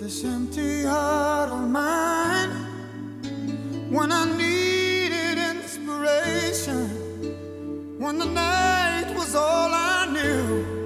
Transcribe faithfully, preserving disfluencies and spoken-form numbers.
this empty heart of mine when I needed inspiration, when the night was all I knew.